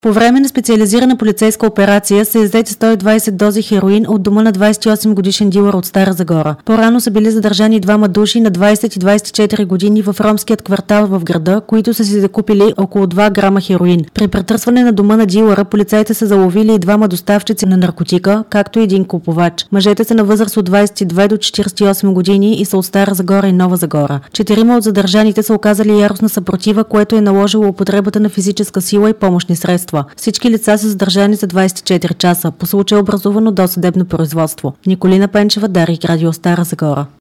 По време на специализирана полицейска операция са иззети 120 дози хероин от дома на 28-годишен дилър от Стара Загора. По-рано са били задържани двама души на 20 и 24 години в ромският квартал в града, които са си закупили около 2 грама хероин. При претърсване на дома на дилъра полицаите са заловили и двама доставчици на наркотика, както и един купувач. Мъжете са на възраст от 22 до 48 години и са от Стара Загора и Нова Загора. 4 от задържаните са оказали яростна съпротива, което е наложило употребата на физическа сила и помощни средства. Всички лица са задържани за 24 часа. По случая е образувано досъдебно производство. Николина Пенчева, Дарик, Радио Стара Загора.